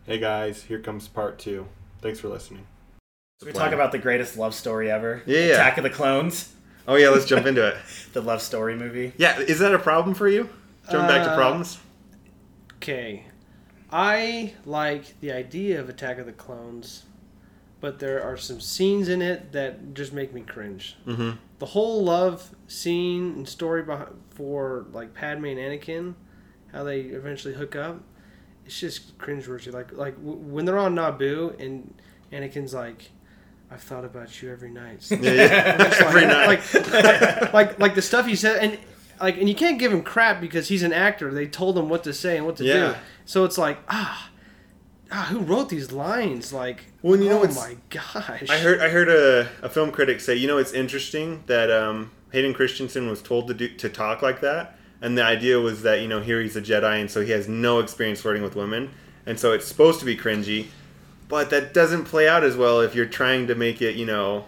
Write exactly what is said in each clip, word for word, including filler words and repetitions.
Hey guys, here comes part two. Thanks for listening. Should we talk about the greatest love story ever? Yeah, yeah. Attack of the Clones. Oh yeah, let's jump into it. The love story movie. Yeah, is that a problem for you? Jumping back to Uh, problems? Okay. I like the idea of Attack of the Clones, but there are some scenes in it that just make me cringe. Mm-hmm. The whole love scene and story behind, for like Padme and Anakin, how they eventually hook up, it's just cringeworthy. Like like w- when they're on Naboo and Anakin's like, "I've thought about you every night." Yeah, yeah. It's like, Every night. like, like like the stuff he said, and like and you can't give him crap because he's an actor. They told him what to say and what to Yeah. do. So it's like ah. Ah, who wrote these lines? Like, Well, you know oh what's- my gosh! I heard I heard a, a film critic say, you know, it's interesting that um, Hayden Christensen was told to do to talk like that, and the idea was that, you know, here he's a Jedi, and so he has no experience flirting with women, and so it's supposed to be cringy, but that doesn't play out as well if you're trying to make it, you know,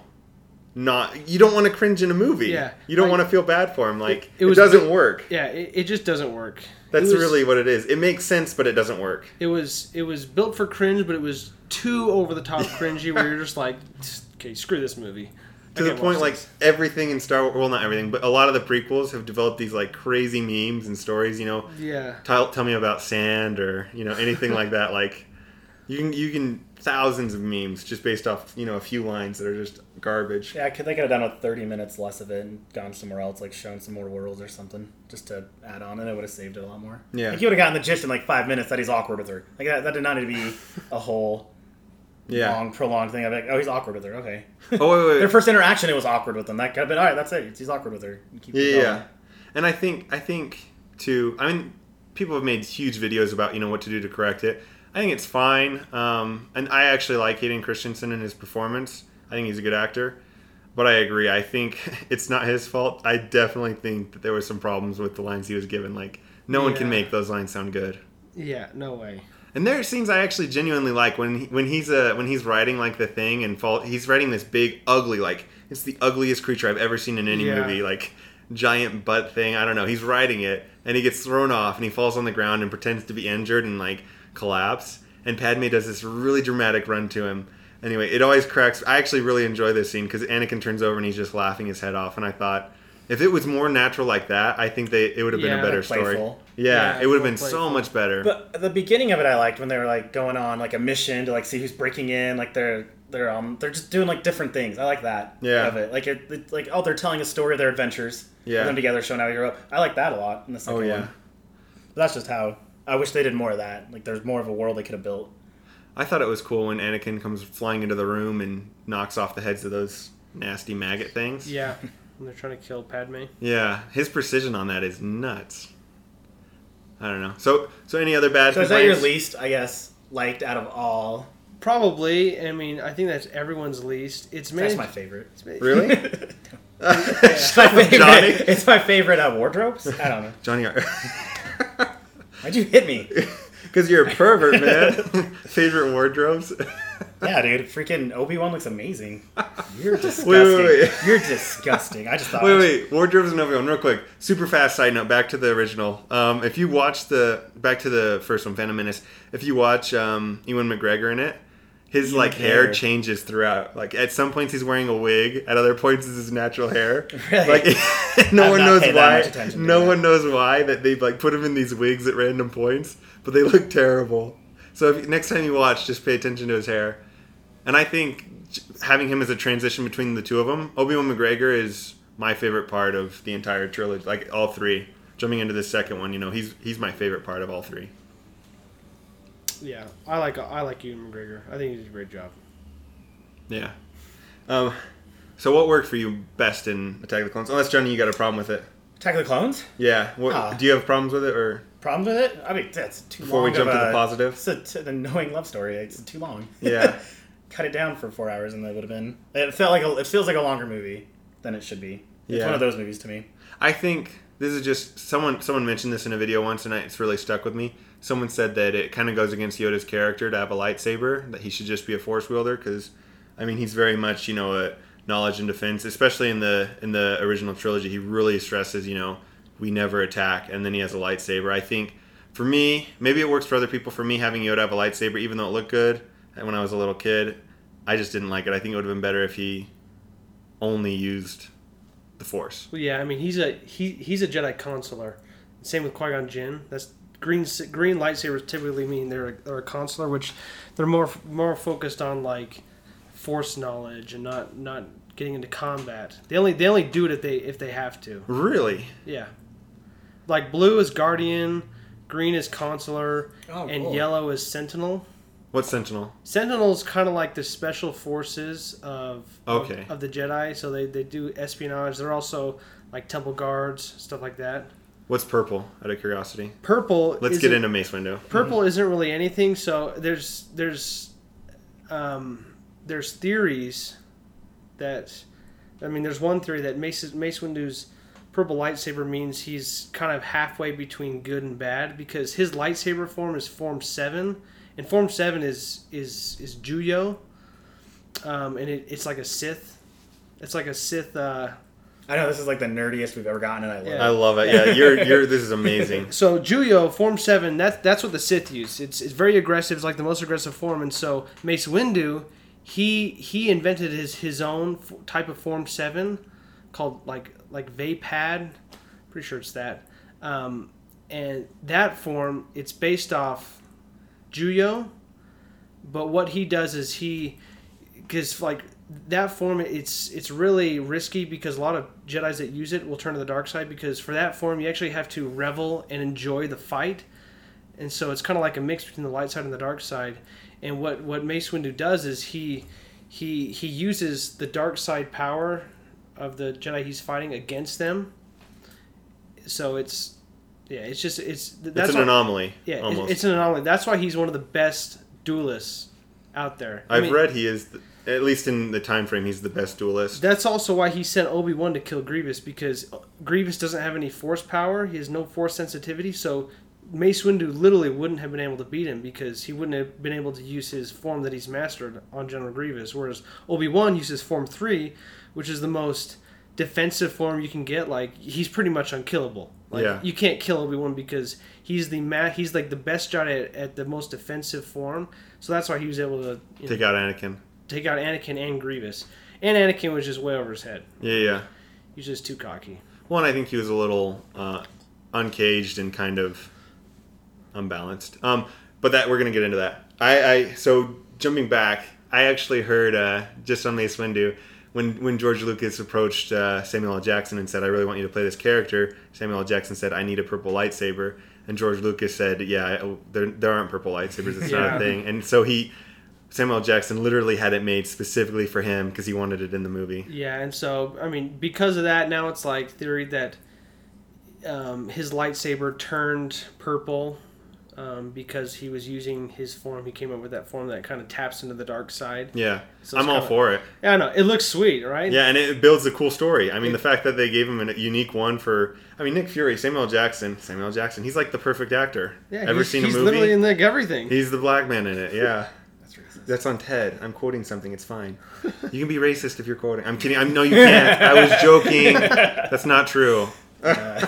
not. You don't want to cringe in a movie. Yeah. You don't Like, want to feel bad for him. Like it it, was- doesn't work. Yeah, it, it just doesn't work. That's It was- really what it is. It makes sense, but it doesn't work. It was it was built for cringe, but it was too over the top cringy. Where you're just like, okay, screw this movie. To I the can't point, watch like, this. everything in Star Wars, well, not everything, but a lot of the prequels have developed these, like, crazy memes and stories, you know. Yeah, Tell, tell me about sand or, you know, anything like that. Like, you can, you can, thousands of memes just based off, you know, a few lines that are just garbage. Yeah, could they could have done with thirty minutes less of it and gone somewhere else, like shown some more worlds or something, just to add on, and it would have saved it a lot more. Yeah. Like you would have gotten the gist in like five minutes that he's awkward with her. Like that, that did not need to be a whole Yeah. long, prolonged thing. I'm like, oh, he's awkward with her. Okay. Oh, wait, wait, wait. Their first interaction, it was awkward with them. That could have been all right. That's it. He's awkward with her. You keep Yeah, it yeah, going. yeah. And I think, I think, too, I mean, people have made huge videos about, you know, what to do to correct it. I think it's fine. Um, and I actually like Hayden Christensen and his performance. I think he's a good actor. But I agree. I think it's not his fault. I definitely think that there were some problems with the lines he was given. Like, no one can Yeah. make those lines sound good. yeah, no way. And there are scenes I actually genuinely like when he, when he's uh, when he's writing like the thing and fall, he's writing this big ugly, like it's the ugliest creature I've ever seen in any Yeah. movie, like giant butt thing. I don't know. He's writing it and he gets thrown off and he falls on the ground and pretends to be injured and like collapse. And Padme does this really dramatic run to him. Anyway, it always cracks. I actually really enjoy this scene because Anakin turns over and he's just laughing his head off. And I thought, if it was more natural like that, I think they it would have been Yeah, a better like story. playful. Yeah, Yeah, it would have more been so playful. much better. But the beginning of it, I liked when they were like going on like a mission to like see who's breaking in. Like they're they're um they're just doing like different things. I like that. Yeah. Of it. Like it, it like oh they're telling a story of their adventures. Yeah. Them together showing how they grew up. I like that a lot in the second Oh, yeah. one. But that's just how I wish they did more of that. Like there's more of a world they could have built. I thought it was cool when Anakin comes flying into the room and knocks off the heads of those nasty maggot things. Yeah, when they're trying to kill Padme. Yeah, his precision on that is nuts. I don't know. So, so any other bad So is that your complaints? least, I guess, liked out of all? Probably. I mean, I think that's everyone's least. It's That's made. my favorite. it's made- Really? It's my favorite. Johnny? It's my favorite uh, wardrobes. I don't know. Johnny, Why'd you hit me? because you're a pervert, man. Favorite wardrobes? Yeah, dude. Freaking Obi-Wan looks amazing. You're disgusting. Wait, wait, wait. You're disgusting. I just thought. Wait, wait. Wardrobes and Obi-Wan. Real quick. Super fast side note. Back to the original. Um, if you watch the back to the first one, Phantom Menace. If you watch um, Ewan McGregor in it, his Ewan like hair McGregor. changes throughout. Like at some points he's wearing a wig. At other points it's his natural hair. Really? Like no I've one not knows paid that why. much attention to No that. one knows why that they like put him in these wigs at random points, but they look terrible. So if, next time you watch, just pay attention to his hair. And I think j- having him as a transition between the two of them, Obi-Wan McGregor is my favorite part of the entire trilogy, like all three. Jumping into the second one, you know, he's he's my favorite part of all three. Yeah, I like I like Ewan McGregor. I think he did a great job. Yeah. Um, so what worked for you best in Attack of the Clones? Unless, Johnny, you got a problem with it. Attack of the Clones? Yeah. What, Ah. do you have problems with it, or Problems with it? I mean, that's too before long. we jump of to the a- positives? It's a, an annoying love story. It's too long. Yeah. Cut it down for four hours, and that would have been. It felt like a, it feels like a longer movie than it should be. It's Yeah. one of those movies to me. I think this is just someone. Someone mentioned this in a video once, and I, it's really stuck with me. Someone said that it kind of goes against Yoda's character to have a lightsaber. That he should just be a Force wielder, because, I mean, he's very much, you know, a knowledge and defense. Especially in the in the original trilogy, he really stresses, you know, we never attack, and then he has a lightsaber. I think For me, maybe it works for other people. For me, having Yoda have a lightsaber, even though it looked good when I was a little kid, I just didn't like it. I think it would have been better if he only used the Force. Well, yeah, I mean he's a he he's a Jedi consular. Same with Qui-Gon Jinn. That's green green lightsabers typically mean they're a, they're a consular, which they're more more focused on like Force knowledge and not not getting into combat. They only they only do it if they if they have to. Really? Yeah. Like blue is Guardian, green is Consular, Oh, and cool. yellow is Sentinel. What's Sentinel? Sentinel's kind of like the special forces of Okay. of, of the Jedi. So they, they do espionage. They're also like temple guards, stuff like that. What's purple? Out of curiosity. Purple. Let's get into Mace Windu. Purple isn't really anything. So there's there's um, there's theories that I mean there's one theory that Mace Mace Windu's purple lightsaber means he's kind of halfway between good and bad because his lightsaber form is Form Seven, and Form Seven is is is Juyo, um, and it, it's like a Sith. It's like a Sith. Uh, I know this is like the nerdiest we've ever gotten, and I love Yeah. I love it. Yeah, you're you're. This is amazing. So Juyo, Form Seven, that's that's what the Sith use. It's it's very aggressive. It's like the most aggressive form, and so Mace Windu, he he invented his his own f- type of Form Seven, called like like Vapad, pretty sure it's that, um, and that form it's based off Juyo, but what he does is he, because like that form it's it's really risky because a lot of Jedis that use it will turn to the dark side because for that form you actually have to revel and enjoy the fight, and so it's kind of like a mix between the light side and the dark side. And what what Mace Windu does is he he he uses the dark side power of the Jedi he's fighting against them. So it's yeah, it's just it's that's It's an why- anomaly. Yeah, it- almost. it's an anomaly. That's why he's one of the best duelists out there. I I've mean, read he is, the, at least in the time frame, he's the best duelist. That's also why he sent Obi-Wan to kill Grievous because Grievous doesn't have any force power. He has no force sensitivity, so Mace Windu literally wouldn't have been able to beat him because he wouldn't have been able to use his form that he's mastered on General Grievous, whereas Obi-Wan uses Form three, which is the most defensive form you can get. Like, he's pretty much unkillable. Like, Yeah. you can't kill Obi-Wan because he's the ma- he's like the best Jedi at, at the most defensive form, so that's why he was able to you know, Take out Anakin. take out Anakin and Grievous. And Anakin was just way over his head. Yeah, yeah. He's just too cocky. Well, and I think he was a little uh, uncaged and kind of unbalanced. Um, but that we're gonna get into that. I, I so jumping back, I actually heard uh, just on Mace Windu when when George Lucas approached uh, Samuel L. Jackson and said, "I really want you to play this character." Samuel L. Jackson said, "I need a purple lightsaber," and George Lucas said, "Yeah, I- there there aren't purple lightsabers. It's not Yeah. a thing." And so he. Samuel L. Jackson literally had it made specifically for him because he wanted it in the movie. Yeah, and so, I mean, because of that, now it's like theory that um, his lightsaber turned purple um, because he was using his form. He came up with that form that kind of taps into the dark side. Yeah, So I'm it's all kinda- for it. Yeah, I know. It looks sweet, right? Yeah, and it builds a cool story. I mean, the fact that they gave him a unique one for... I mean, Nick Fury, Samuel L. Jackson. Samuel L. Jackson, he's like the perfect actor. Yeah, Ever he's, seen a he's movie? literally in like everything. He's the black man in it, yeah. That's racist. That's on Ted. I'm quoting something. It's fine. You can be racist if you're quoting. I'm kidding. I'm, no, you can't. I was joking. That's not true. Uh,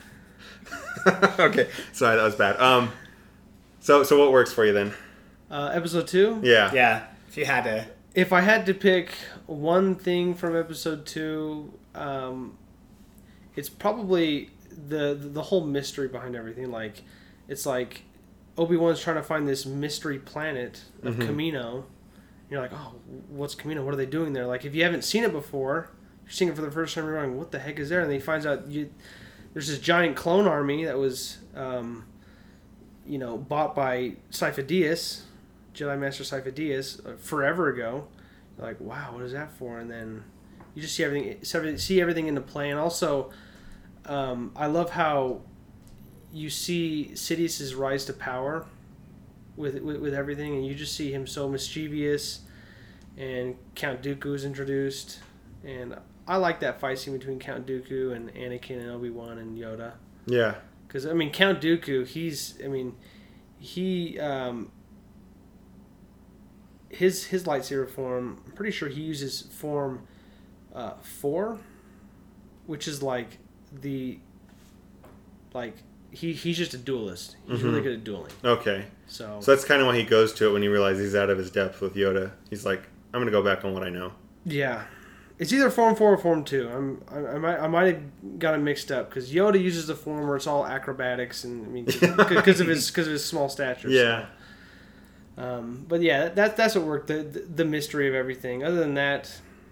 Okay. Sorry, that was bad. Um, so, so what works for you then? Uh, episode two? Yeah. yeah, if you had to. If I had to pick one thing from episode two, um, it's probably the the whole mystery behind everything. Like, it's like Obi-Wan's trying to find this mystery planet of Mhm. Kamino. You're like, oh, what's Kamino? What are they doing there? Like, if you haven't seen it before, you're seeing it for the first time. You're going, what the heck is there? And then he finds out you there's this giant clone army that was, um, you know, bought by Sifo-Dyas, Jedi Master Sifo-Dyas, uh, forever ago. You're like, wow, what is that for? And then you just see everything, see everything into play. And also, um, I love how you see Sidious's rise to power with, with with everything, and you just see him so mischievous. And Count Dooku is introduced, and I like that fight scene between Count Dooku and Anakin and Obi-Wan and Yoda. Yeah. Because, I mean, Count Dooku, he's, I mean, he, um, his his lightsaber form, I'm pretty sure he uses form uh, four, which is like the, like, he he's just a duelist. He's Mm-hmm. really good at dueling. Okay. So, So that's kind of why he goes to it when he realizes he's out of his depth with Yoda. He's like, I'm going to go back on what I know. yeah. It's either Form four or Form two. I'm, I, I might I might have got it mixed up because Yoda uses the form where it's all acrobatics and I mean because of his because of his small stature. Yeah. So. Um, but yeah, that that's what worked. The, the the mystery of everything. Other than that,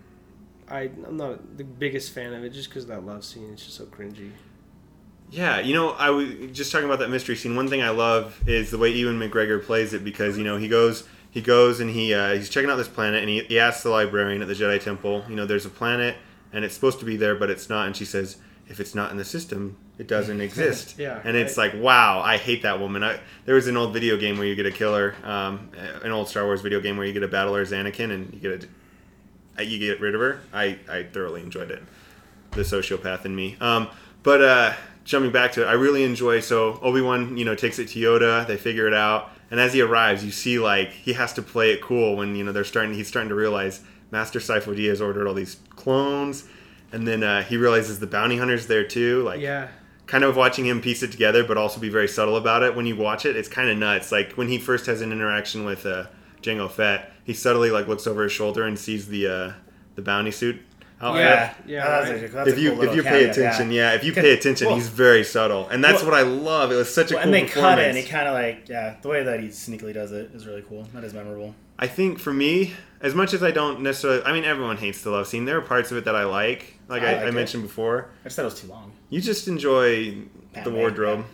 I I'm not the biggest fan of it just because of that love scene. It's just so cringy. Yeah, you know, I was just talking about that mystery scene. One thing I love is the way Ewan McGregor plays it because, you know, he goes he goes and he uh, he's checking out this planet and he, he asks the librarian at the Jedi Temple, you know, there's a planet and it's supposed to be there, but it's not. And she says, if it's not in the system, it doesn't exist. Yeah, and it's right. like, wow, I hate that woman. I, there was an old video game where you get a killer, um, an old Star Wars video game where you get a battler as Anakin and you get a, you get rid of her. I, I thoroughly enjoyed it. The sociopath in me. Um, but uh, jumping back to it, I really enjoy. So Obi-Wan, you know, takes it to Yoda. They figure it out, and as he arrives, you see like he has to play it cool when you know they're starting. He's starting to realize Master Sifo Dyas ordered all these clones, and then uh, he realizes the bounty hunter's there too. Like, Yeah. kind of watching him piece it together, but also be very subtle about it. When you watch it, it's kind of nuts. Like when he first has an interaction with uh, Jango Fett, he subtly like looks over his shoulder and sees the uh, the bounty suit outfit. Yeah, Yeah, That's right. a- that's a If you cool little if you pay caveat, attention, yeah. yeah. if you pay attention, well- he's very subtle, and that's well- what I love. It was such a Well, cool and they cut performance. it, and he kind of like, yeah, the way that he sneakily does it is really cool. That is memorable. I think for me, as much as I don't necessarily, I mean, everyone hates the love scene. There are parts of it that I like, like I I, like I it. mentioned before. I just thought it was too long. You just enjoy the Padme, wardrobe.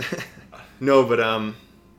No, but um,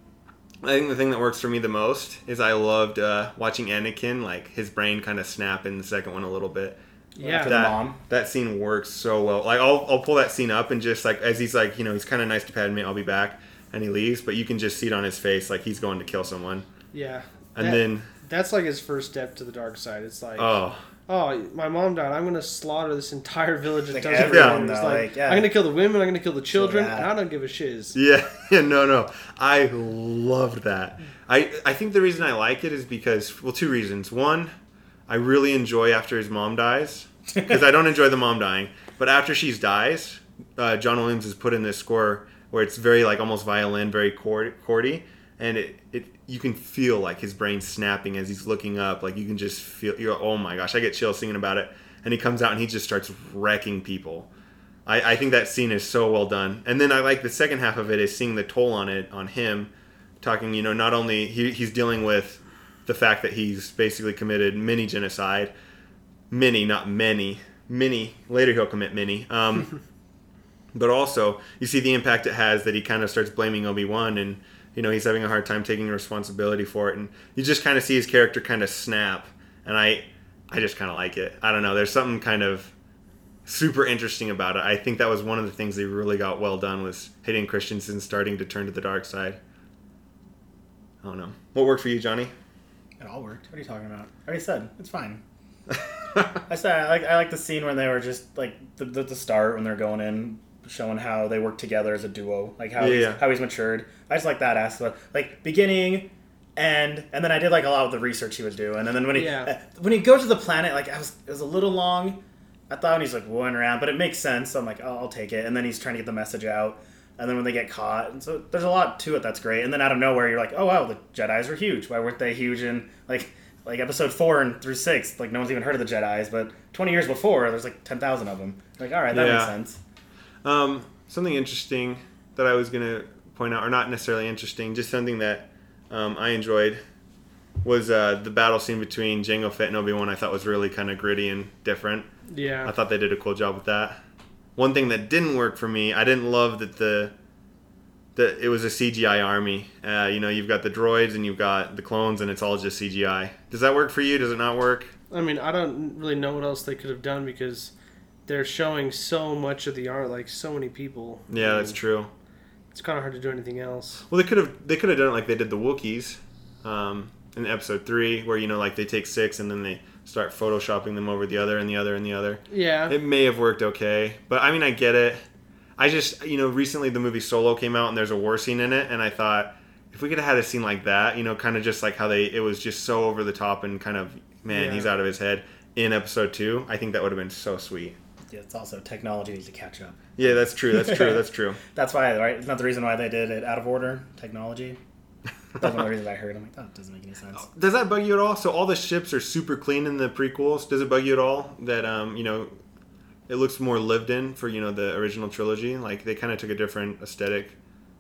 I think the thing that works for me the most is I loved uh, watching Anakin, like his brain kind of snap in the second one a little bit. Yeah. After the That mom. that scene works so well. Like I'll I'll pull that scene up and just like as he's like you know he's kind of nice to Padme, I'll be back, and he leaves, but you can just see it on his face like he's going to kill someone, Yeah. and That- then That's like his first step to the dark side. It's like, oh oh, my mom died. I'm going to slaughter this entire village that Like doesn't everyone, belong. It's though, like, like, yeah. I'm going to kill the women. I'm going to kill the children. Yeah. And I don't give a shiz. yeah yeah no no I loved that. I I think the reason I like it is because well two reasons. One, I really enjoy after his mom dies because I don't enjoy the mom dying, but after she dies, uh, John Williams has put in this score where it's very like almost violin, very chord, chordy, and it, it you can feel like his brain snapping as he's looking up. Like you can just feel you're oh my gosh, I get chills thinking about it. And he comes out and he just starts wrecking people. I, I think that scene is so well done. And then I like the second half of it is seeing the toll on it on him, talking you know not only he, he's dealing with the fact that he's basically committed mini genocide, many not many many later he'll commit many. Um, But also, you see the impact it has that he kind of starts blaming Obi-Wan and, you know, he's having a hard time taking responsibility for it. And you just kind of see his character kind of snap. And I I just kind of like it. I don't know. There's something kind of super interesting about it. I think that was one of the things they really got well done was Hayden Christensen starting to turn to the dark side. I don't know. What worked for you, Johnny? It all worked. What are you talking about? I already said. It's fine. I said I like I like the scene when they were just like the the, the start when they're going in, showing how they work together as a duo, like how Yeah, he's, yeah. how he's matured. I just like that aspect, like beginning, end, and then I did like a lot of the research he was doing, and then when he Yeah. uh, when he goes to the planet, like I was it was a little long. I thought when he's like going around, but it makes sense. So I'm like, oh, I'll take it. And then he's trying to get the message out, and then when they get caught, and so there's a lot to it that's great. And then out of nowhere, you're like, oh wow, the Jedis were huge. Why weren't they huge in like like episode four and through six? Like no one's even heard of the Jedis, but twenty years before, there's like ten thousand of them. Like all right, that Yeah. makes sense. Um, something interesting that I was going to point out, or not necessarily interesting, just something that um, I enjoyed was uh, the battle scene between Jango Fett and Obi-Wan. I thought was really kind of gritty and different. Yeah. I thought they did a cool job with that. One thing that didn't work for me, I didn't love that the that it was a C G I army. Uh, you know, you've got the droids and you've got the clones, and it's all just C G I. Does that work for you? Does it not work? I mean, I don't really know what else they could have done because they're showing so much of the art, like so many people. Yeah, I that's mean, true. It's kind of hard to do anything else. Well, they could have they could have done it like they did the Wookiees um, in episode three, where you know like they take six and then they start photoshopping them over the other and the other and the other. Yeah. It may have worked okay, but I mean I get it. I just you know recently the movie Solo came out and there's a war scene in it, and I thought if we could have had a scene like that, you know, kind of just like how they it was just so over the top and kind of man Yeah. he's out of his head in episode two. I think that would have been so sweet. Yeah, it's also technology needs to catch up. Yeah, that's true. That's true. That's true. That's why, right? It's not the reason why they did it out of order. Technology. That's one of the reasons I heard. I'm like, oh, it doesn't make any sense. Does that bug you at all? So all the ships are super clean in the prequels. Does it bug you at all that um you know it looks more lived in for you know the original trilogy? Like they kind of took a different aesthetic.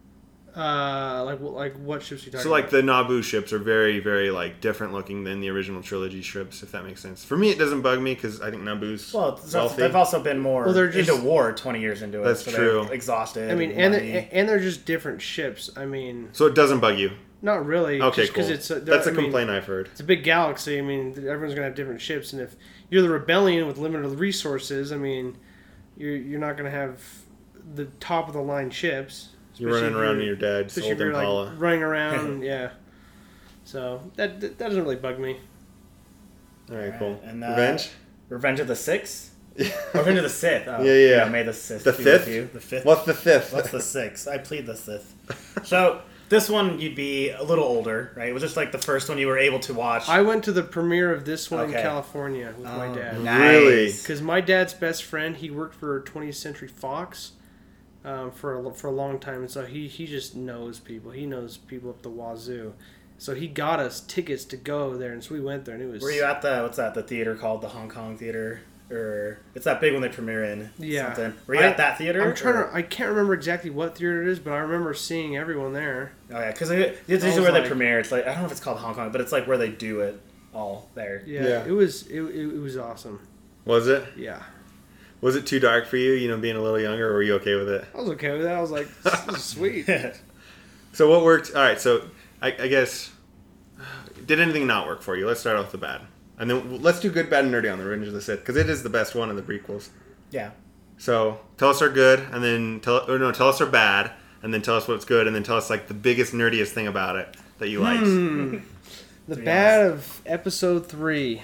Uh, like like what ships you talking So like about? the Naboo ships are very very like different looking than the original trilogy ships, if that makes sense. For me, it doesn't bug me because I think Naboo's Well, it's also, wealthy. they've also been more Well, they're just- into war twenty years into it. That's so true. They're exhausted. I mean, and and money. they're, and they're just different ships. I mean, So it doesn't bug you. not really. Okay, just 'cause cool. it's a, That's a I mean, complaint I've heard. It's a big galaxy. I mean, everyone's gonna have different ships, and if you're the rebellion with limited resources, I mean, you're you're not gonna have the top of the line ships. You're running especially if around in you're- your dad's especially old if you're Impala. like running around, yeah. So that that doesn't really bug me. All right, cool. And, uh, Revenge. Revenge of the Six? Revenge of the Sith. Oh, Yeah, yeah. May the Sith The be fifth? with you. The fifth. What's the fifth? What's the sixth? I plead the Sith. So this one you'd be a little older, right? It was just like the first one you were able to watch. I went to the premiere of this one Okay. in California with my Oh, dad. nice. Really? Because my dad's best friend, he worked for twentieth Century Fox um, for a, for a long time, and so he, he just knows people. He knows people up the wazoo. So he got us tickets to go there, and so we went there, and it was... Were you at the, what's that, the theater called the Hong Kong Theater? Or it's that big one they premiere in. Yeah. Something. Were you I- at that theater? I'm trying or- to... I can't remember exactly what theater it is, but I remember seeing everyone there. Oh yeah, because it's I usually was where they like- premiere. It's like I don't know if it's called Hong Kong, but it's like where they do it all there. Yeah, Yeah. it was it, it, it was awesome. Was it? Yeah. Was it too dark for you? You know, being a little younger, or were you okay with it? I was okay with that. I was like, this is sweet. So what worked? All right. So I, I guess did anything not work for you? Let's start off with the bad, and then let's do good, bad, and nerdy on the Revenge of the Sith because it is the best one of the prequels. Yeah. So tell us our good, and then tell or no, tell us our bad, and then tell us what's good, and then tell us like the biggest, nerdiest thing about it that you liked. Hmm. The To be bad of episode three.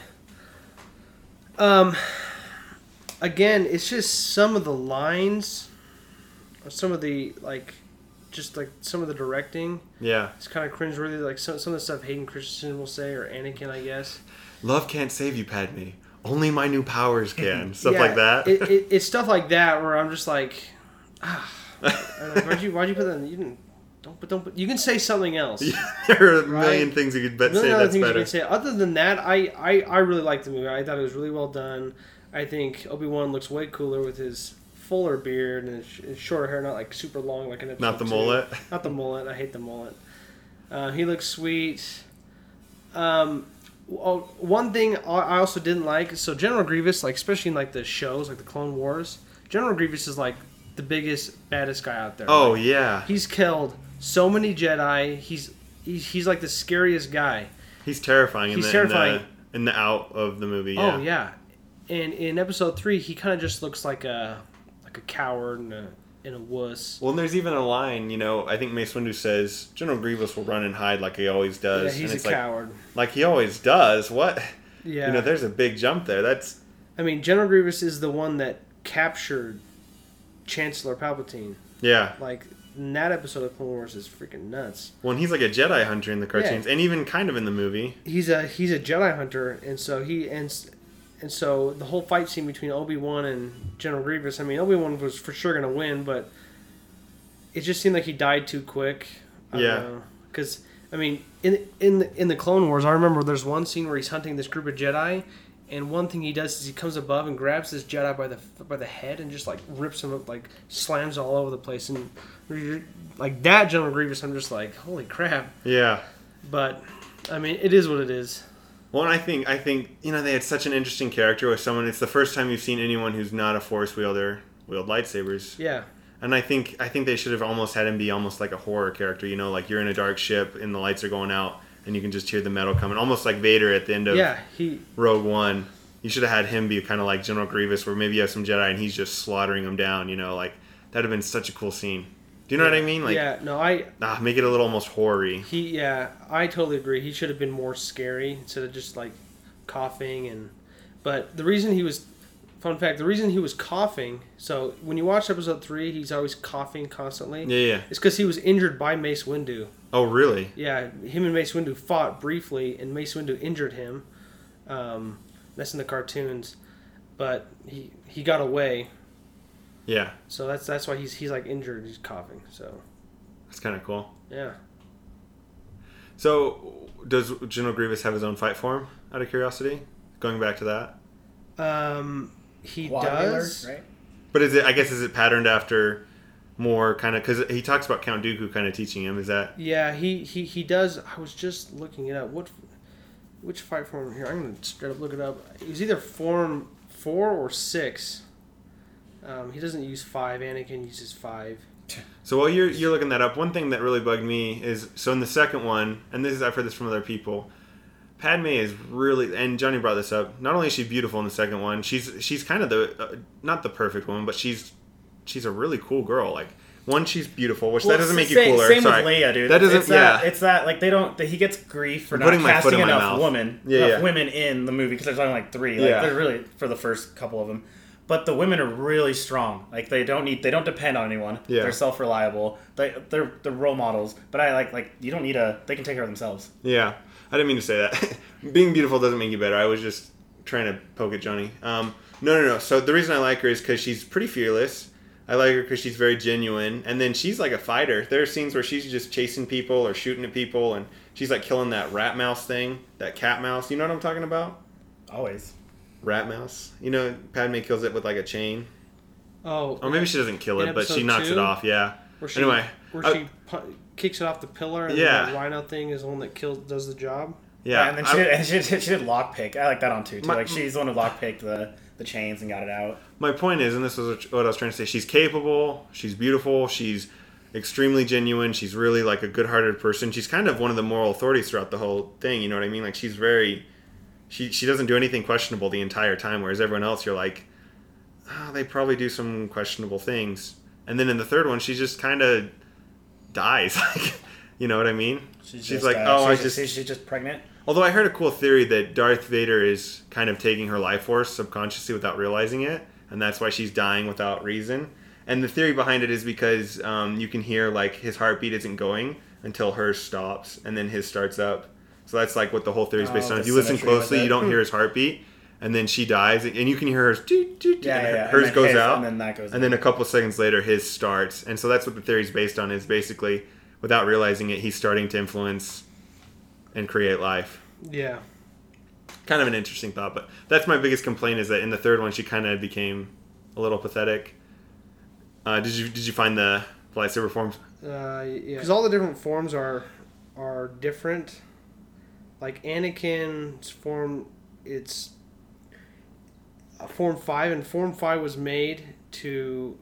Um, again, it's just some of the lines, or some of the like, just like some of the directing. Yeah. It's kind of cringeworthy. Like some some of the stuff Hayden Christensen will say, or Anakin, I guess. Love can't save you, Padme. Only my new powers can. Stuff Yeah, like that. it, it, it's stuff like that where I'm just like, ah, I'm like, why'd you why'd you put that? In? You didn't. Don't put don't put. You can say something else. there are a million Right. things you could bet, A million say other that's things better. you can say. Other than that, I, I, I really liked the movie. I thought it was really well done. I think Obi-Wan looks way cooler with his fuller beard and his, his shorter hair, not like super long like an episode Not the two. mullet. Not the mullet. I hate the mullet. Uh, he looks sweet. Um, oh, one thing I also didn't like. So General Grievous, like especially in like the shows, like the Clone Wars, General Grievous is like the biggest, baddest guy out there. Oh Like, yeah, he's killed so many Jedi. He's he's, he's like the scariest guy. he's terrifying. In He's the, terrifying. In the, in the out of the movie. Yeah. Oh yeah, and in episode three, he kind of just looks like a like a coward and a and a wuss. Well, and there's even a line. You know, I think Mace Windu says General Grievous will run and hide like he always Yeah, does. he's and a it's like, coward. like he always does. What? Yeah, You know, there's a big jump there. That's I mean, General Grievous is the one that captured Chancellor Palpatine. yeah. Like in that episode of Clone Wars is freaking nuts. Well, and he's like a Jedi hunter in the cartoons, and even kind of in the movie. He's a he's a Jedi hunter, and so he and and so the whole fight scene between Obi-Wan and General Grievous. I mean, Obi-Wan was for sure gonna win, but it just seemed like he died too quick. I Yeah. Because I mean, in in the, in the Clone Wars, I remember there's one scene where he's hunting this group of Jedi, and one thing he does is he comes above and grabs this Jedi by the by the head and just like rips him up, like slams all over the place, and like that General Grievous. I'm just like, holy crap! Yeah. But I mean, it is what it is. Well, and I think I think you know they had such an interesting character with someone. It's the first time you've seen anyone who's not a Force wielder wield lightsabers. Yeah. And I think I think they should have almost had him be almost like a horror character. You know, like you're in a dark ship and the lights are going out and you can just hear the metal coming, almost like Vader at the end of Yeah, he Rogue One. You should have had him be kind of like General Grievous, where maybe you have some Jedi and he's just slaughtering them down. You know, like that'd have been such a cool scene. Do you know what I mean? Like, yeah, no, I ah, make it a little almost horror-y. he yeah, I totally agree. He should have been more scary instead of just like coughing and. But the reason he was, fun fact, the reason he was coughing. So when you watch episode three, he's always coughing constantly. Yeah, yeah. It's because he was injured by Mace Windu. Oh, really? Yeah, him and Mace Windu fought briefly, and Mace Windu injured him. Um, that's in the cartoons. but he he got away. Yeah. So that's that's why he's he's like injured. He's coughing. So That's kind of cool. yeah. So does General Grievous have his own fight form? Out of curiosity, going back to that. Um, he Quad does. wheeler, right? But is it? I guess is it patterned after more kind of because he talks about Count Dooku kind of teaching him. Is that? Yeah, he, he, he does. I was just looking it up. What, which fight form here? I'm gonna straight up look it up. It was either form four or six. Um, he doesn't use five. Anakin uses five. So while you're you're looking that up, one thing that really bugged me is so in the second one, and this is I've heard this from other people. Padme is really, and Johnny brought this up. Not only is she beautiful in the second one, she's she's kind of the uh, not the perfect woman, but she's she's a really cool girl. Like one, she's beautiful, which Well, that doesn't make you same, cooler. Same Sorry. with Leia, dude. That doesn't. It's that, yeah, it's that like they don't. That he gets grief for I'm not putting my foot casting in my enough mouth. women, Yeah, enough yeah. women in the movie because there's only like three. Like Yeah. they're really for the first couple of them. But the women are really strong. Like they don't need, they don't depend on anyone. Yeah. They're self-reliable. They they're they're role models. But I like like you don't need a. They can take care of themselves. yeah. I didn't mean to say that. Being beautiful doesn't make you better. I was just trying to poke at Johnny. Um, no, no, no. So the reason I like her is because she's pretty fearless. I like her because she's very genuine. And then she's like a fighter. There are scenes where she's just chasing people or shooting at people, and she's like killing that rat mouse thing, that cat mouse. You know what I'm talking about? Always. Rat mouse. You know, Padme kills it with like a chain. Oh. Or maybe she doesn't kill in it, but she episode knocks two, it off. Yeah. Where she, Anyway, where I- she pu- kicks it off the pillar, and Yeah. the rhino thing is the one that kills does the job. Yeah. And then she I- did, and she did, she did lockpick. I like that on too. too. My- like she's the one who lockpicked the the chains and got it out. My point is, and this was what I was trying to say, she's capable, she's beautiful, she's extremely genuine, she's really like a good-hearted person. She's kind of one of the moral authorities throughout the whole thing, you know what I mean? Like she's very, she she doesn't do anything questionable the entire time, whereas everyone else, you're like, oh, they probably do some questionable things. And then in the third one, she just kind of dies, like, you know what I mean? She's, She's just, like, uh, oh, she's I just, just... she's just pregnant. Although I heard a cool theory that Darth Vader is kind of taking her life force subconsciously without realizing it, and that's why she's dying without reason. And the theory behind it is because um, you can hear like his heartbeat isn't going until hers stops, and then his starts up. So that's like what the whole theory is based Oh, on. the If you listen symmetry with closely, it. you don't hear his heartbeat, and then she dies, and you can hear hers. Doot, doot, Yeah, and yeah, her- yeah. And Hers then goes his- out, and then that goes and out. then a couple seconds later, his starts. And so that's what the theory is based on. Is basically without realizing it, he's starting to influence and create life. Yeah. Kind of an interesting thought, but that's my biggest complaint is that in the third one she kind of became a little pathetic. Uh, did you did you find the lightsaber forms? Uh, yeah. Because all the different forms are are different. Like Anakin's form, it's uh, Form five, and Form five was made to,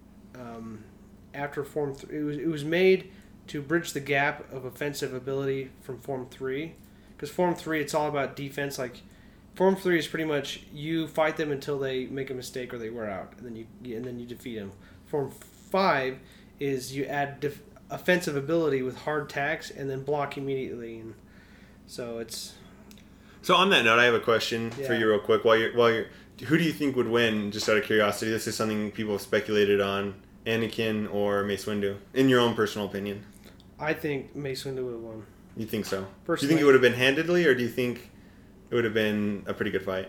um, after Form three, it was, it was made to bridge the gap of offensive ability from Form three. Because Form three, it's all about defense. Like, Form three is pretty much you fight them until they make a mistake or they wear out, and then you and then you defeat them. Form five is you add def- offensive ability with hard attacks and then block immediately. And so it's So on that note, I have a question for Yeah. you real quick. While you're while you're, who do you think would win? Just out of curiosity, this is something people have speculated on: Anakin or Mace Windu. In your own personal opinion, I think Mace Windu would have won. you think so? Do you Personally- think it would have been handedly, or do you think it would have been a pretty good fight?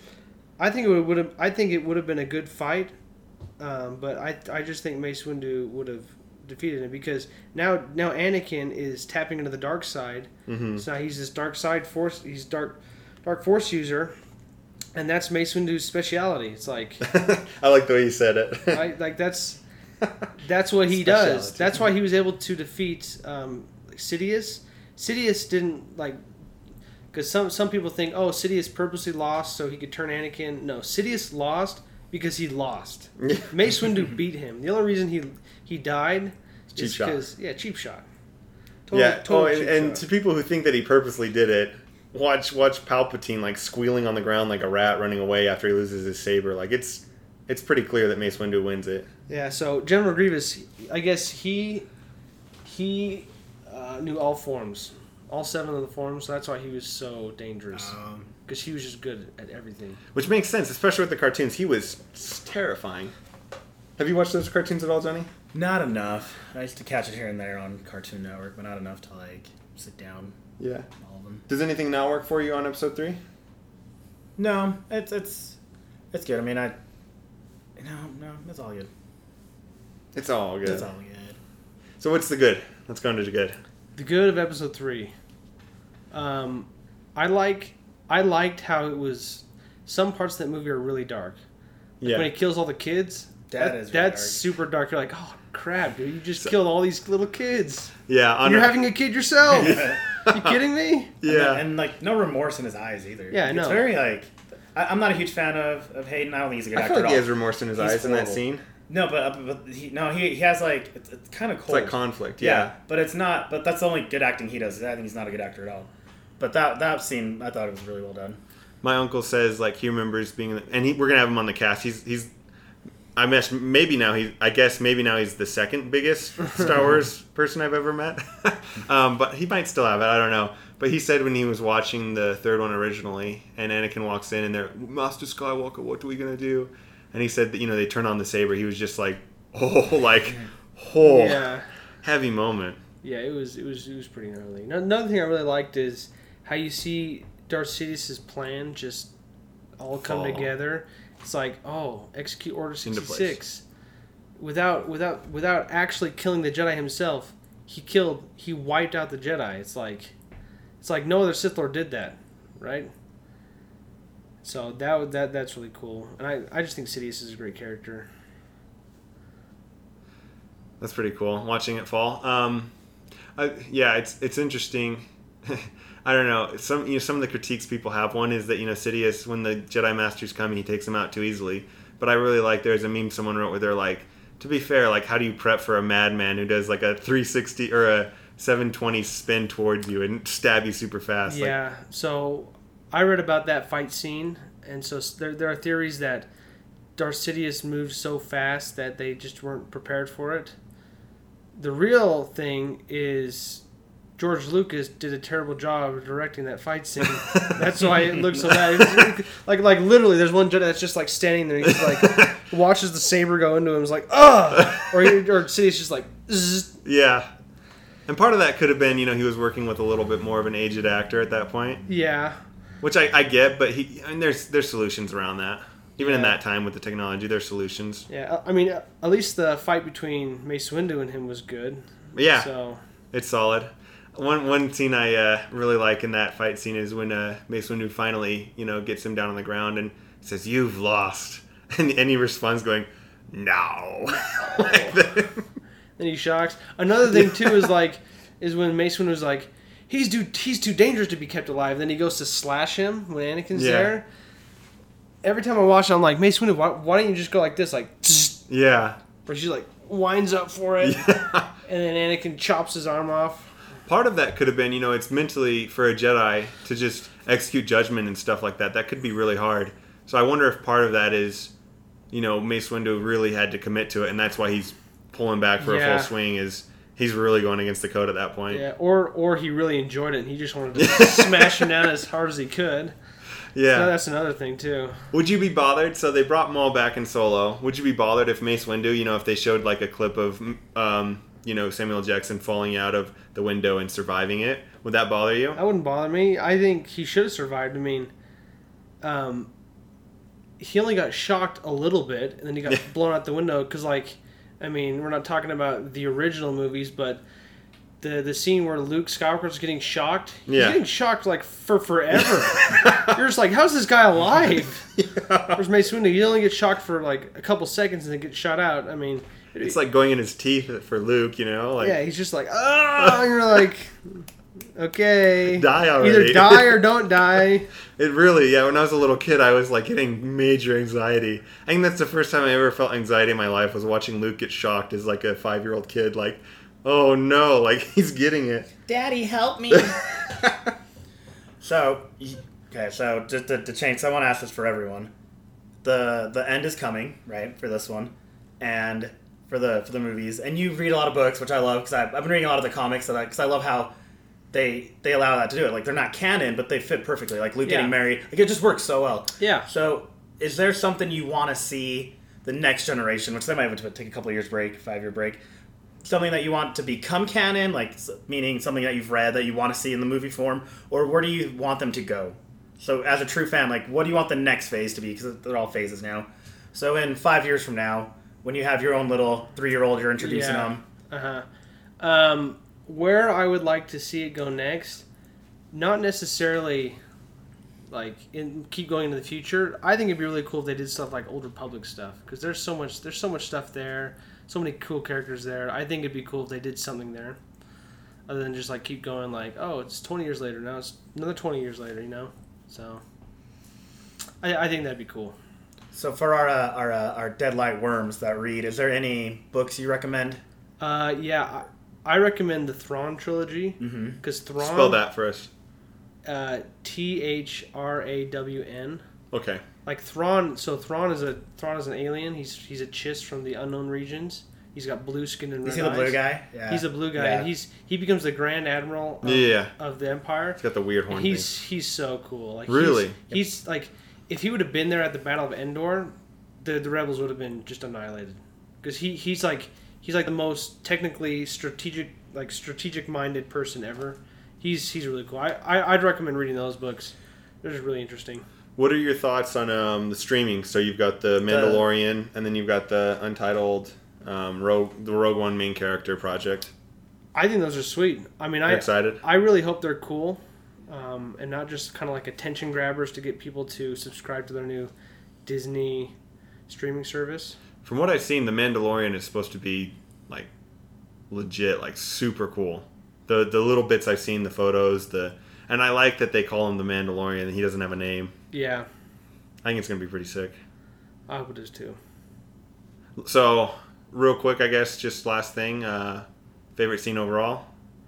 I think it would have. I think it would have been a good fight, um, but I I just think Mace Windu would have defeated him because now now Anakin is tapping into the dark side. Mm-hmm. So now he's this dark side force. He's dark dark force user, and that's Mace Windu's speciality. It's like I like the way you said it. I, like that's that's what he does. Speciality. That's why he was able to defeat um, like Sidious. Sidious didn't like. Because some, some people think, oh, Sidious purposely lost so he could turn Anakin. No, Sidious lost because he lost. Mace Windu beat him. The only reason he he died Cheap is shot. because yeah, cheap shot. Total, Yeah. total Oh, and, cheap and shot. to people who think that he purposely did it, watch watch Palpatine like squealing on the ground like a rat running away after he loses his saber. Like it's it's pretty clear that Mace Windu wins it. Yeah. So General Grievous, I guess he he uh, knew all forms, all seven of the forms. So that's why he was so dangerous. Um, Because he was just good at everything. Which makes sense, especially with the cartoons. He was terrifying. Have you watched those cartoons at all, Johnny? not enough. I used to catch it here and there on Cartoon Network, but not enough to like sit down Yeah. all of them. Does anything not work for you on episode three? No, it's it's It's good. I mean, I. No, no, it's all good. It's all good. It's all good. So what's the good? Let's go into the good. The good of episode three. Um, I like. I liked how it was. Some parts of that movie are really dark. Like Yeah. when he kills all the kids. That that, is really that's dark. super dark. You're like, oh crap, dude! You just killed all these little kids. Yeah. And On you're a- having a kid yourself. You kidding me? Yeah. And, and like no remorse in his eyes either. Yeah, I Like, know. It's very like. I, I'm not a huge fan of, of Hayden. I don't think he's a good I actor feel like at he all. has remorse in his He's eyes in that horrible. scene. No, but, uh, but he, no, he, he has like it's, it's kind of It's cold. like conflict. yeah. Yeah. but it's not. But that's the only good acting he does. I think he's not a good actor at all. But that that scene, I thought it was really well done. My uncle says like he remembers being, in the, and he, we're gonna have him on the cast. He's he's. I guess maybe now he. I guess maybe now he's the second biggest Star Wars person I've ever met. um, but he might still have it. I don't know. But he said when he was watching the third one originally, and Anakin walks in, and they're Master Skywalker, what are we gonna do? And he said that you know they turn on the saber. He was just like, oh, like, oh, Yeah. heavy moment. Yeah, it was it was it was pretty gnarly. No- Another thing I really liked is how you see Darth Sidious's plan just all come Fall. together. It's like, oh, execute Order Into place. sixty-six. Without without without actually killing the Jedi himself, he killed he wiped out the Jedi. It's like it's like no other Sith Lord did that, right? So that would- that that's really cool. And I, I just think Sidious is a great character. That's pretty cool. Watching it fall. Um, I, yeah, it's it's interesting. I don't know. Some you know some of the critiques people have. One is that you know Sidious, when the Jedi Masters come, he takes them out too easily. But I really like. There's a meme someone wrote where they're like, to be fair, like how do you prep for a madman who does like a three sixty or a seven twenty spin towards you and stab you super fast? Like, Yeah. So I read about that fight scene, and so s- there there are theories that Darth Sidious moved so fast that they just weren't prepared for it. The real thing is George Lucas did a terrible job of directing that fight scene. That's why it looks so bad. It's like like literally, there's one Jedi that's just like standing there. And he's like watches the saber go into him. He's like, ugh, or he, or Sidious just like, zzz. yeah. And part of that could have been you know he was working with a little bit more of an aged actor at that point. Yeah. Which I, I get, but he I mean there's there's solutions around that. Even in Yeah. that time with the technology, there's solutions. Yeah, I mean, at least the fight between Mace Windu and him was good. But yeah, So, it's solid. One one scene I uh, really like in that fight scene is when uh, Mace Windu finally you know gets him down on the ground and says, "You've lost," and, and he responds going, "No." Like that. and he shocks. Another thing too is like, is when Mace Windu was like, he's too he's too dangerous to be kept alive. Then he goes to slash him when Anakin's Yeah. there. Every time I watch it, I'm like, Mace Windu, why, why don't you just go like this, like, tss, Yeah. where she like winds up for it, Yeah. and then Anakin chops his arm off. Part of that could have been, you know, it's mentally for a Jedi to just execute judgment and stuff like that. That could be really hard. So I wonder if part of that is, you know, Mace Windu really had to commit to it, and that's why he's pulling back for Yeah. a full swing. Is he's really going against the code at that point? Yeah, or or he really enjoyed it and he just wanted to smash him down as hard as he could. Yeah. So that's another thing too. Would you be bothered? So they brought Maul back in Solo. Would you be bothered if Mace Windu, you know, if they showed like a clip of, um, you know, Samuel Jackson falling out of the window and surviving it? Would that bother you? That wouldn't bother me. I think he should have survived. I mean, um, he only got shocked a little bit, and then he got blown out the window. Because, like, I mean, we're not talking about the original movies, but the the scene where Luke Skywalker's getting shocked, he's Yeah. getting shocked like for forever. You're just like, how's this guy alive? Yeah. Whereas Mace Windu, you only get shocked for like a couple seconds and then get shot out. I mean, It's like going in his teeth for Luke, you know? Like, yeah, he's just like, ah, and you're like, okay, Die already. either die or don't die. It really, yeah, when I was a little kid, I was like getting major anxiety. I think that's the first time I ever felt anxiety in my life was watching Luke get shocked as like a five-year-old kid. Like, oh no, like he's getting it. Daddy, help me. So, y- okay, so just to, to change, so I want to ask this for everyone. The the end is coming, right, for this one, and for the for the movies. And you read a lot of books, which I love because I've, I've been reading a lot of the comics because I, I love how they they allow that to do it. Like they're not canon, but they fit perfectly. Like Luke Yeah. getting married, like it just works so well. Yeah. So, is there something you want to see the next generation, which they might have to take a couple of years break, five year break? Something that you want to become canon, like s- meaning something that you've read that you want to see in the movie form, or where do you want them to go? So as a true fan, like, what do you want the next phase to be? Because they're all phases now. So in five years from now, when you have your own little three-year-old, you're introducing Yeah. them. Uh-huh. Um, where I would like to see it go next, not necessarily like in keep going into the future. I think it'd be really cool if they did stuff like Old Republic stuff, because there's so much there's so much stuff there, so many cool characters there. I think it'd be cool if they did something there, other than just like keep going like, oh, it's twenty years later now, it's another twenty years later, you know. So I, I think that'd be cool. So for our uh, our uh, our Deadlight worms that read, is there any books you recommend? Uh, yeah, I, I recommend the Thrawn trilogy, because Mm-hmm. Thrawn Spell that for us. Uh, T H R A W N. Okay. Like Thrawn, so Thrawn is a Thrawn is an alien. He's he's a Chiss from the unknown regions. He's got blue skin and red Is he the eyes. blue guy? Yeah. He's a blue guy, Yeah. and he's he becomes the Grand Admiral of, Yeah. of the Empire. It's got the weird horn He's he's so cool. Like Really? He's, he's like, if he would have been there at the Battle of Endor, the the rebels would have been just annihilated. Because he he's like he's like the most technically strategic like strategic minded person ever. He's he's really cool. I, I I'd recommend reading those books. They're just really interesting. What are your thoughts on um, the streaming? So you've got the Mandalorian, and then you've got the Untitled um, Rogue, the Rogue One main character project. I think those are sweet. I mean, I You're excited? I really hope they're cool, um, and not just kind of like attention grabbers to get people to subscribe to their new Disney streaming service. From what I've seen, the Mandalorian is supposed to be like legit, like super cool. The the little bits I've seen, the photos, the and I like that they call him the Mandalorian and he doesn't have a name. Yeah, I think it's gonna be pretty sick. I hope it is too. So, real quick, I guess, just last thing, uh, favorite scene overall?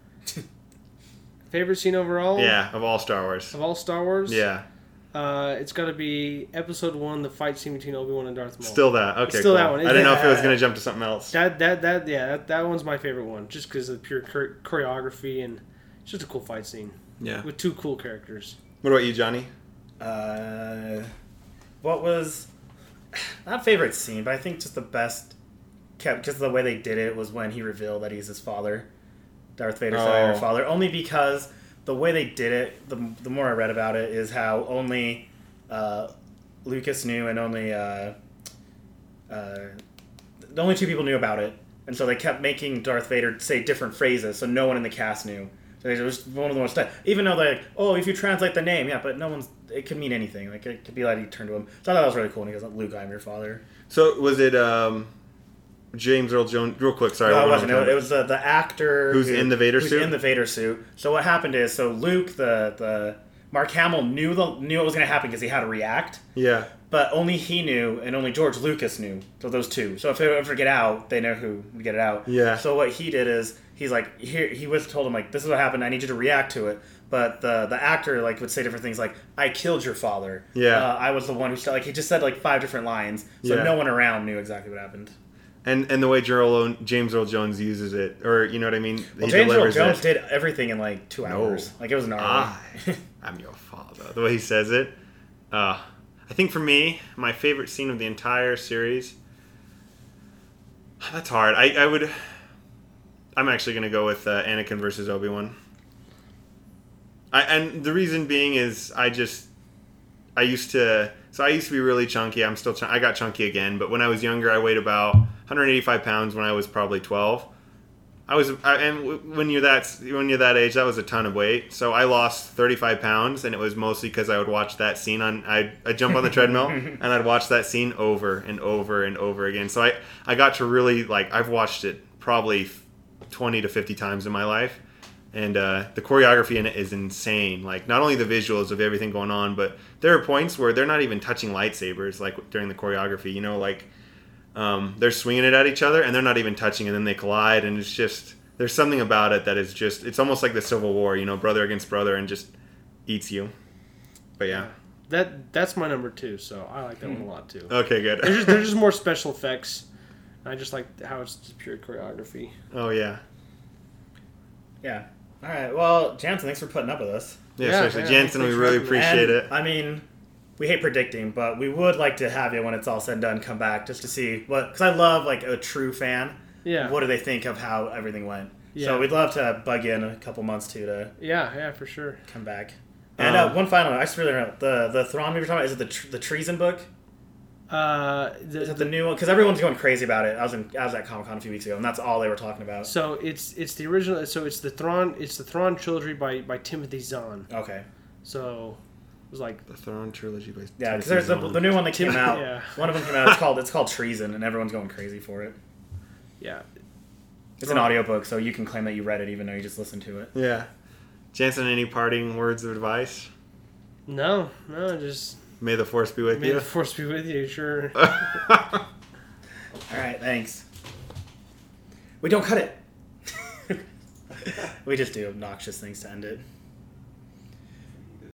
Favorite scene overall? Yeah, of all Star Wars. Of all Star Wars? Yeah, Uh, it's got to be Episode One, the fight scene between Obi-Wan and Darth Maul. still that. Okay, Still cool. that one. I didn't know if it was Yeah. gonna jump to something else. That that that yeah, that, that one's my favorite one, just because of the pure chore- choreography and it's just a cool fight scene Yeah. with two cool characters. What about you, Johnny? Uh, what was not favorite scene, but I think just the best kept because the way they did it was when he revealed that he's his father, Darth Vader's Oh. father. Only because the way they did it, the the more I read about it, is how only uh, Lucas knew and only uh, uh, the only two people knew about it, and so they kept making Darth Vader say different phrases, so no one in the cast knew. So it was one of the ones that, even though they're like, oh, if you translate the name, yeah, but no one's, it could mean anything. Like, it could be like he turned to him. So I thought that was really cool, and he goes, Luke, I'm your father. So was it um, James Earl Jones? Real quick, sorry. No, one it more wasn't. time. It was the, the actor Who's in the Vader who's suit? in the Vader suit. So what happened is, so Luke, the the Mark Hamill knew the knew what was going to happen because he had to react, Yeah. but only he knew, and only George Lucas knew. So those two. So if they ever get out, they know who would get it out. Yeah. So what he did is, he's like, here he was told him like, this is what happened. I need you to react to it. But the the actor like would say different things like, I killed your father. Yeah. Uh, I was the one who st-, like he just said like five different lines, so Yeah. no one around knew exactly what happened. And and the way Joel, James Earl Jones uses it, or you know what I mean? Well, He James Earl delivers Jones it. did everything in like two hours. No. Like it was gnarly. I am your father. The way he says it. Uh, I think for me, my favorite scene of the entire series. That's hard. I, I would. I'm actually going to go with uh, Anakin versus Obi-Wan. I and the reason being is I just I used to so I used to be really chunky. I'm still ch- I got chunky again, but when I was younger, I weighed about one hundred eighty-five pounds when I was probably twelve. I was, I, and w- when you're that when you're that age, that was a ton of weight. So I lost thirty-five pounds, and it was mostly because I would watch that scene on. I I jump on the treadmill, and I'd watch that scene over and over and over again. So I I got to really like I've watched it probably twenty to fifty times in my life, and uh, the choreography in it is insane. Like not only the visuals of everything going on, but there are points where they're not even touching lightsabers like during the choreography. You know, like. Um, they're swinging it at each other and they're not even touching, and then they collide, and it's just there's something about it that is just it's almost like the Civil War, you know, brother against brother, and just eats you. But yeah, That that's my number two, so I like that one a lot too. okay, good. There's just, there's just more special effects. I just like how it's just pure choreography. Oh yeah, Yeah. All right. Well, Jansen, thanks for putting up with us. yeah, Yeah, seriously, yeah, Jansen, we thanks for really having me. appreciate And, it. I mean, we hate predicting, but we would like to have you when it's all said and done come back just to see what, because I love like a true fan. Yeah. What do they think of how everything went? Yeah. So we'd love to bug you in a couple months too to Yeah, yeah, for sure. come back. And Um, uh, one final, I just really don't know the the Thrawn movie we're talking about. Is it the tr- the treason book? Uh, the, Is it the new one? Because everyone's going crazy about it. I was in I was at Comic Con a few weeks ago, and that's all they were talking about. So it's it's the original. So it's the Thrawn. It's the Thrawn trilogy by, by Timothy Zahn. Okay. So it was like The Thrawn trilogy by Yeah, because Timothy there's the, Zahn. the new one that came out. Yeah. One of them came out. It's called it's called Treason, and everyone's going crazy for it. yeah. It's an audiobook, so you can claim that you read it even though you just listened to it. Yeah. Jansen, any parting words of advice? No, no, just May the force be with may you. the force be with you. Sure. All right, thanks. We don't cut it. We just do obnoxious things to end it.